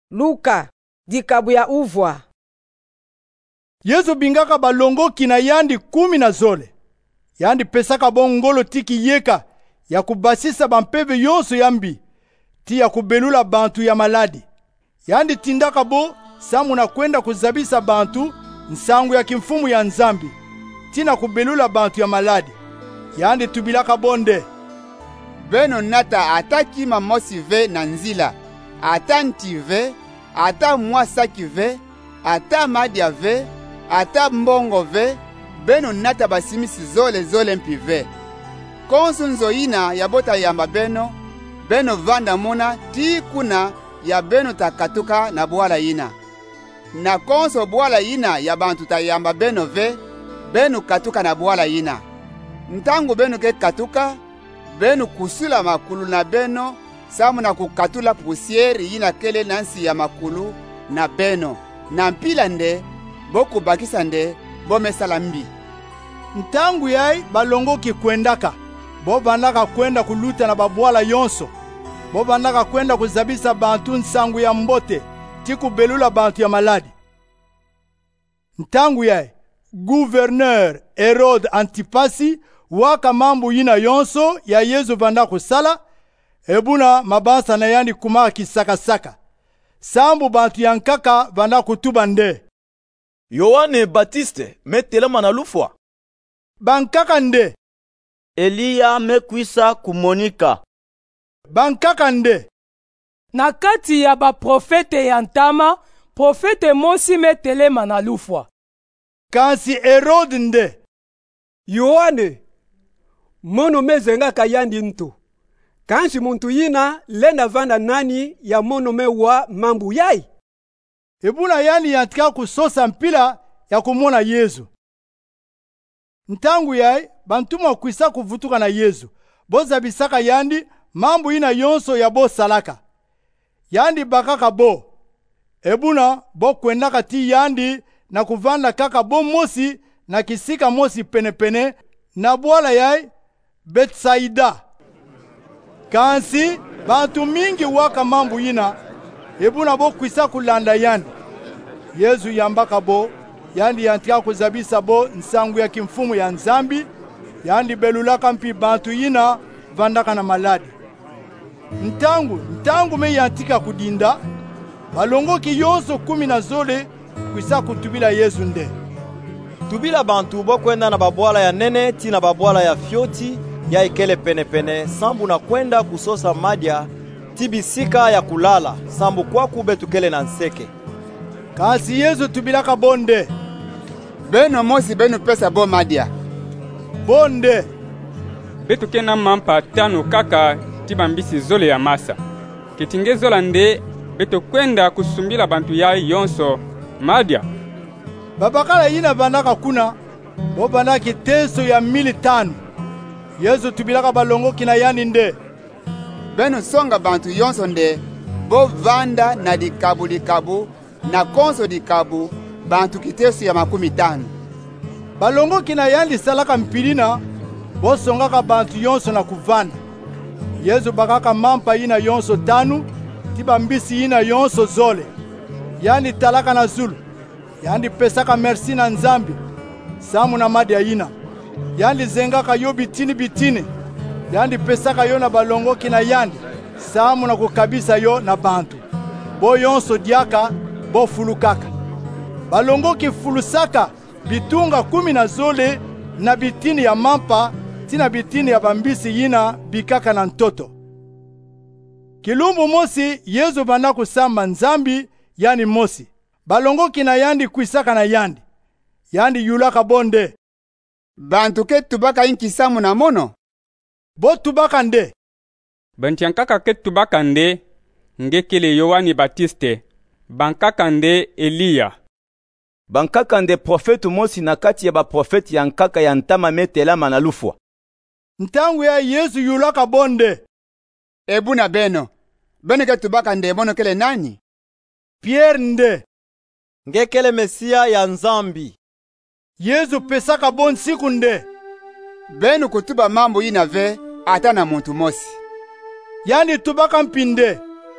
Luka dikabu ya uvwa. Yesu bingaka balongoki na yandi 10 na zole. Yandi pesaka bongolo tiki yeka ya kubasisa bampeve yonso yambi ti ya kubelula bantu ya maladi. Yandi tindaka bo samu na kwenda kuzabisa bantu nsangu ya kimfumu ya Nzambi tina kubelula bantu ya maladi. Yandi tubilaka bonde beno nata ataki mamosi ve na nzila, ata ntive, ata mwasaki ve, ata madia ve, ata mbongo ve, beno nata basimisi zole mpive. Konsu nzoina ya bota yamba beno vanda muna ti kuna ya beno takatuka na bwala ina. Na konso bwala ina ya bantu ta yamba beno ve, beno katuka na bwala ina. Ntangu beno ke katuka, beno kusula makulu na beno, samu na kukatula pusieri yina kele nansi ya makulu na beno. Na mpila nde, boku bakisa nde, bomesala mbi. Ntangu yai balongoki kwendaka, bo bandaka kwenda kuluta na babwala yonso. Bo bandaka kwenda kuzabisa bantu nsangu ya mbote, tiku belula bantu ya maladi. Ntangu yai, gouverneur Herode Antipasi, waka mambu yina yonso ya Yesu vanda kusala, ebuna mabansa na yandi kumaka kisaka-saka. Sambu bantu yankaka vanda kutuba nde. Yohane Batiste metelema na lufwa. Bankaka nde. Eliya mekwisa kumonika. Bankaka nde. Na kati ya baprofete ya ntama, profete mosi metelema na lufwa. Kansi Herode nde. Yohane mono mezenga kayandi ntu. Kansi muntu yina lenda vanda nani ya mono mewa mambu yai. Ebuna yani yantika kusosa mpila ya kumona Yesu. Ntangu yai bantuma kwisa kuvutuka na Yesu. Boza bisaka yandi mambu yina yonso ya bo salaka. Yandi bakaka bo. Ebuna bo kwendaka ti yandi na kuvanda kaka bo mosi na kisika mosi penepene na bwala yai Betsaida. Kansi bantu mingi waka mambu yina ebuna bo kwisa kulanda yandi. Yesu yambaka bo yandi yantika kuzabisa bo nsangu ya kimfumu ya Nzambi yandi belulaka mpi bantu yina vandaka na maladi. Ntangu me yantika kudinda balongoki yonso 10 na zole kwisa kutubila Yesu nde. Tubila bantu bo kwenda na babwala ya nene ti na babwala ya fioti ya ikele penepene sambu na kwenda kusosa madia tibisika ya kulala sambu kwa kube tukele na nseke. Kasi Yesu tubilaka bonde. Beno mosi beno pesa bo madia. Bonde. Betu kena mampa tano kaka tibambisi zole ya masa. Kitinge zola nde betu kwenda kusumbila bantu ya yonso madia. Babakala yina bandaka kuna, bo bandaki teso ya 1500. Yesu tubilaka balongoki na yani nde. Beno songa bantu yonso nde, bo vanda na dikabu na konso dikabu bantu kiteso ya 50. Balongoki na yandi salaka mpilina, bo songaka bantu yonso na kuvanda. Yesu bakaka mampa yina yonso 5, tiba mbisi yina yonso zole. Yani talaka na zulu. Yandi pesaka merci na Nzambi, samu na madia yina. Yandi zengaka yo bitini. Yandi pesaka yo na balongoki na yandi, samu na kukabisa yo na bantu. Bo yonso diaka, bo fulukaka. Balongoki fulusaka bitunga 10 na zole na bitini ya mampa, tina bitini ya bambisi yina bikaka na ntoto. Kilumbu mosi Yesu banda kusamba Nzambi yani mosi. Balongoki na yandi kwisaka na yandi. Yandi yulaka bonde. Bantu ke tubaka inkisamu na mono. Bo tubaka nde. Bantiankaka ke tubaka nde ngekele Yohane Batiste. Bankaka nde Eliya. Bankaka nde profetu mosi na kati ya baprofeti yankaka ya ntama metelama na lufwa. Ntangu ya Yesu yulaka bonde. Ebuna beno ke tubaka nde mono kele nani? Pierre nde. Ngekele Mesia ya Nzambi. Yesu pesaka bon siku nde. Benu kutuba mambo yina ve ata na muntu mosi. Yani tubaka mpinde.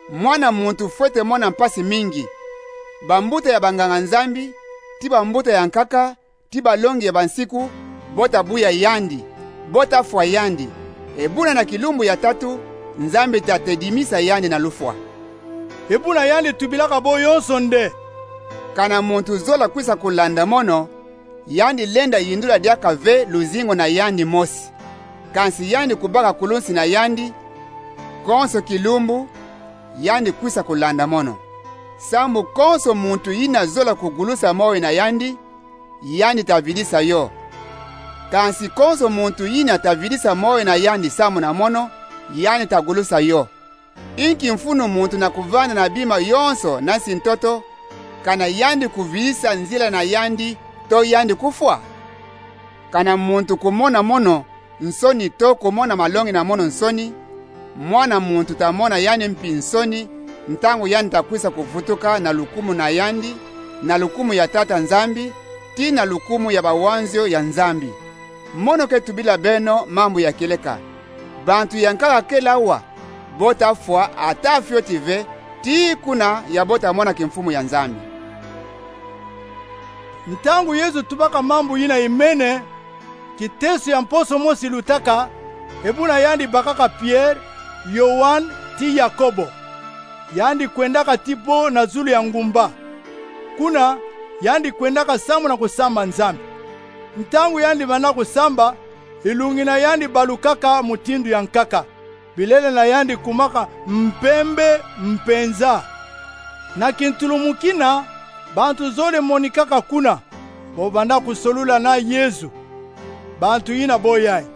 mwana muntu fwete mona mpasi mingi. Bambuta ya banganga nzambi, ti bambuta ya nkaka, ti balongi ya bansiku, bota buya yandi, bota fwa yandi. Ebuna na kilumbu ya tatu, nzambi tatedimisa yandi na lufwa. Ebuna yandi tubilaka bo yonso nde. Kana muntu zola kwisa kulanda mono, yandi lenda yindula diaka ve luzingo na yandi mosi. Kansi yandi kubaka kulunsi na yandi, konso kilumbu, yandi kwisa kulanda mono. Sambu konso muntu yina zola kugulusa mowe na yandi, yandi tavidisa yo. Kansi konso muntu yina tavidisa mowe na yandi samu na mono, yandi tagulusa yo. Inki mfunu muntu na kuvana na bima yonso nasi ntoto, kana yandi kuvilisa nzila na yandi, to yandi kufwa. Kana muntu kumona mono, nsoni to kumona malongi na mono nsoni, mwana muntu tamona yandi mpi nsoni, ntangu yandi takwisa kuvutuka na lukumu na yandi, na lukumu ya tata nzambi, ti na lukumu ya bawanzio ya nzambi. Mono ke tubila beno mambu ya keleka. Bantu yankaka kelawa, bota fwa ata fyotive, ti kuna ya bota mona kimfumu ya nzambi. Ntangu Yesu tubaka mambu yina imene, kitesu ya mposo mosi lutaka, ebuna yandi bakaka Pierre, Yohan, ti Yakobo. Yandi kwendaka tipo na zulu ya ngumba. Kuna yandi kwendaka samu na kusamba nzambi. Ntangu yandi bana kusamba, ilungi na yandi balukaka mutindu ya nkaka. Bilele na yandi kumaka mpembe mpenza. Na kintulumukina, bantu zole monikaka kuna, bobanda kusolula na Yesu. Bantu yina boyai.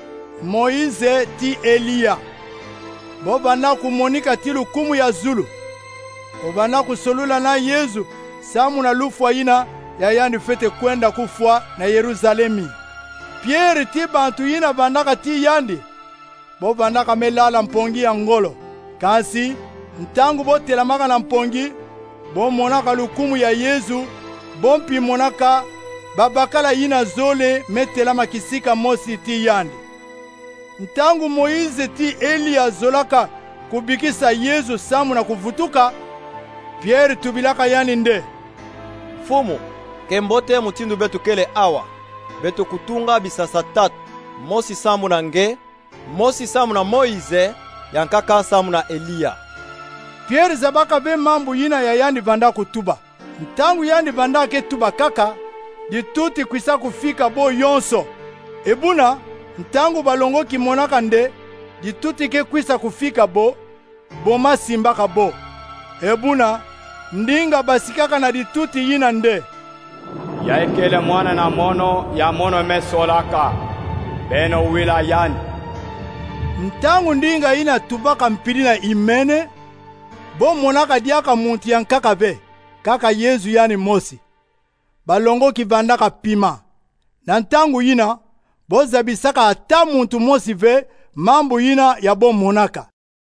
Moize ti Elia. Bobanda kumonika ti lukumu ya zulu. Bobanda kusolula na Yesu, samu na lufwa yina ya yandi fete kwenda kufwa na Yeruzalemi. Pierre ti bantu yina bandaka ti yandi. Bobandaka melala mpongi ya ngolo. Kasi, ntangu botelamaka na mpongi, bomonaka lukumu ya Yesu, bompi monaka babakala yina zole metelama kisika mosi ti yandi. Ntangu Moize ti Elia zolaka kubikisa Yesu samu na kuvutuka, Pierre tubilaka yani nde. Fumu, kembote mutindu betu kele awa, betu kutunga bisasa tatu, mosi samu na nge, mosi samu na Moize, yankaka samu na Elia. Pierre zabaka be mambu yina ya yandi banda kutuba. Ntangu yandi banda ke tuba kaka, dituti kwisa kufika bo yonso. Ebuna, ntangu balongo kimonaka nde, dituti ke kwisa kufika bo, boma simbaka bo. Ebuna, ndinga basikaka na dituti yina nde. Ya ekele mwana na mono, ya mono mesolaka, beno wila yandi. Ntangu ndinga yina tubaka mpili na imene, bo monaka diaka muntu ya nkaka be, kaka Yesu yani mosi. Balongo kivandaka pima. Na ntangu yina, bo zabisaka ata muntu mosi ve, mambu yina ya bo monaka.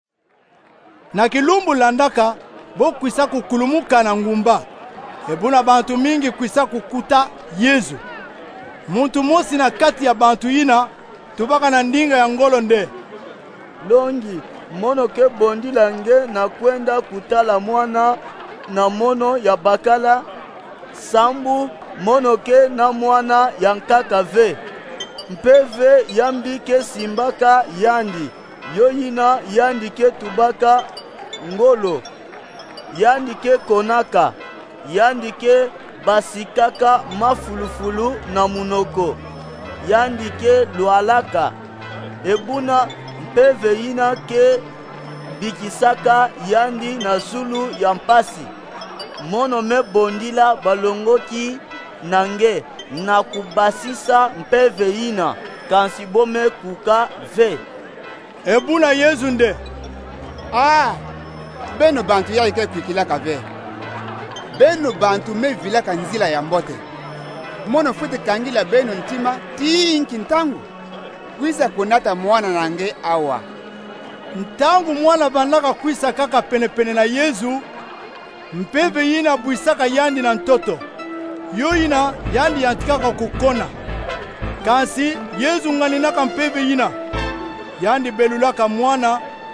Na kilumbu landaka, bo kwisa kukulumuka na ngumba. Ebuna bantu mingi kwisa kukuta Yesu. Muntu mosi na kati ya bantu yina, tubaka na ndinga ya ngolo nde. Longi, mono ke bondi lange na kwenda kutala mwana na mono ya bakala. Sambu, mono ke na mwana ya nkaka ve. Mpeve yambi ke simbaka yandi. Yoyina yandi ke tubaka ngolo. Yandi ke konaka. Yandi ke basikaka mafulufulu na munoko. Yandi ke lualaka. Ebuna mpeve yina ke bikisaka yandi na zulu ya mpasi. Mono me bondila balongoki nange na kubasisa mpeve yina kansi bome kuka ve. Ebuna Yesu nde. Beno bantu ya ike kwikilaka ve. Beno bantu me vilaka nzila ya mbote. Mono fute kangila beno ntima ti inki ntangu. Kwisa kunata mwana nange awa. Ntangu mwana bandaka kwisa kaka pene na Yesu, mpeve yina buisaka yandi na ntoto. Yo yina yandi yantikaka kukona. Kansi Yesu nganinaka mpeve yina. Yandi belulaka mwana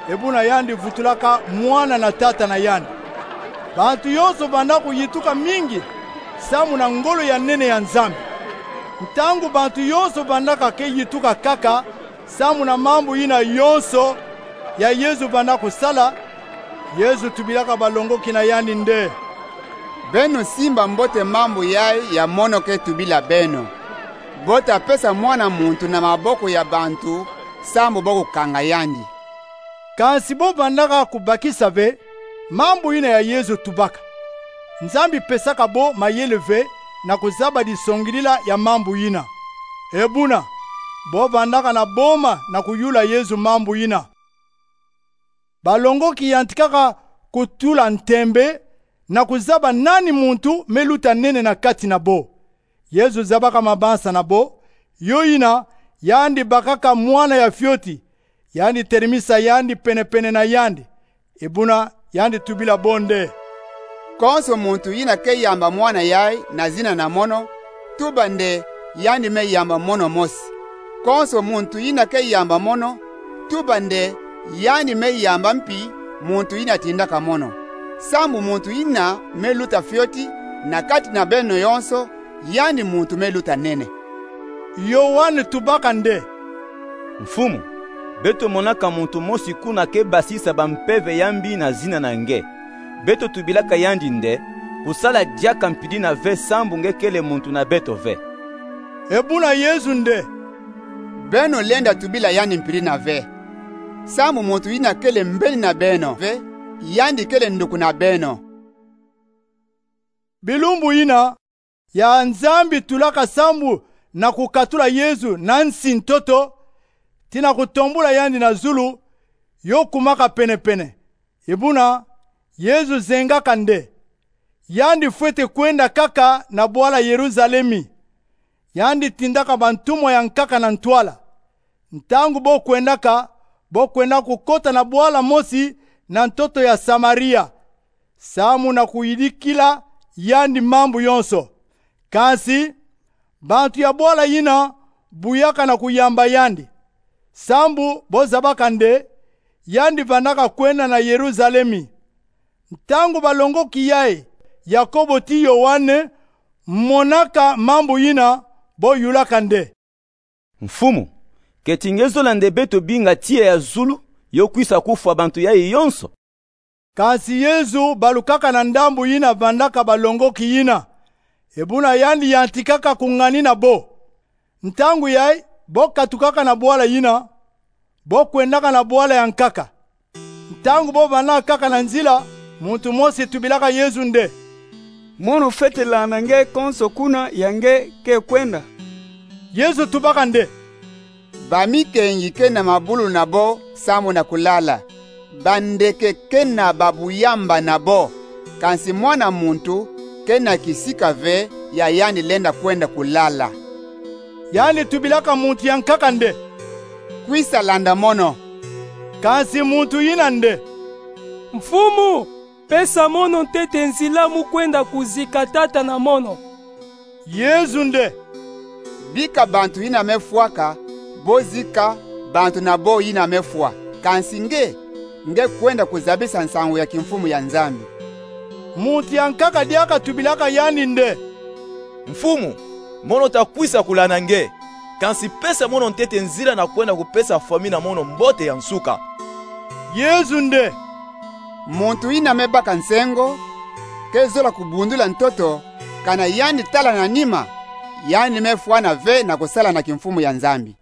ebuna yandi vutulaka mwana na tata na yandi. Bantu yonso banda kuyituka mingi samu na ngolo ya nene ya Nzambi. Ntangu bantu yonso bandaka ke yituka kaka samu na mambo ina yonso ya Yesu banda kusala, Yesu tubilaka balongoki na yandi nde. Beno simba mbote mambo yai ya mono ke tubila beno. Bota pesa mwana muntu na maboko ya bantu sambo boko kanga yandi. Kansi bo bandaka kubakisa ve mambo ina ya Yesu tubaka. Nzambi pesaka bo mayeleve na kuzaba disongilila ya mambo ina. Ebuna, bo bandaka na boma na kuyula Yesu mambo ina. Balongoki yantikaka kutula ntembe na kuzaba nani muntu meluta nene na kati na bo. Yesu zabaka mabansa na bo, yoina yandi bakaka mwana ya fyoti, yandi terimisa yandi pene na yandi. Ebuna yandi tubila bonde. Konso muntu yina ke yamba mwana yai na zina na mono, tubande yandi me yamba mono mosi. Konso muntu yina ke yamba mono, tubande yandi me yamba mpi muntu yina tindaka mono. Sambu muntu yina meluta fyoti na kati na beno yonso yandi muntu meluta nene. Yohane tubaka nde. Mfumu, beto monaka muntu mosi kuna ke basisa bampeve yambi na zina na nge. Beto tubilaka yandi nde, kusala diaka mpidi na ve sambu nge kele muntu na beto ve. Ebuna Yesu nde. Beno lenda tubila yandi mpidi na ve. Sambu muntu yina kele mbeli na beno ve, yandi kele nduku na beno. Bilumbu ina ya Nzambi tulaka sambu na kukatula Yesu na nsi ntoto tina kutombula yandi na zulu yokumaka pene. Ibuna Yesu zengaka nde. Yandi fwete kwenda kaka na bwala Yeruzalemi. Yandi tindaka bantumo ya nkaka na ntwala. Ntangu bo kwenda kukota na bwala mosi na ntoto ya Samaria. Samu na kuyidikila yandi mambu yonso. Kansi, bantu ya bwala yina buyaka na kuyamba yandi. Sambu bozabaka nde, yandi vandaka kwenda na Yeruzalemi. Ntangu balongoki yae, Yakobo ti Yohane, monaka mambu yina boyulaka nde. Mfumu, ketingezo la beto binga tia ya zulu, yokwisa kufa bantu yae yonso. Kansi Yesu balukaka na ndambu yina vandaka balongoki yina. Ebuna yandi yantikaka kungani na bo. Ntangu yai, bo katukaka na bwala yina, bo kwendaka na bwala ya nkaka. Ntangu bo vana kaka na nzila, muntu mosi tubilaka Yesu nde. Mono fete la nange konso kuna yange ke kwenda. Yesu tubaka nde. Bamikengi ke na mabulu na bo samu na kulala. Bandeke ke na babuyamba na bo. Kansi mwana muntu kena kisika ve ya yandi lenda kwenda kulala. Yandi tubilaka muntu ya nkaka nde. Kwisa landa mono. Kansi muntu yina nde. Mfumu, pesa mono ntete nzila mu kwenda kuzika tata na mono. Yesu nde. Bika bantu yina mefuaka, bozika bantu na bo yina mefua. Kansi nge kwenda kuzabisa nsangu ya kimfumu ya Nzambi. Muntu ya nkaka diaka tubilaka yandi nde. Mfumu, mono takwisa kulana nge. Kansi pesa mono ntete nzila na kwenda kupesa fami na mono mbote ya nsuka. Yesu nde. Muntu ina mebaka nsengo, kezola kubundula ntoto, kana yandi tala na nima, yandi mefuana ve na kusala na kimfumu ya Nzambi.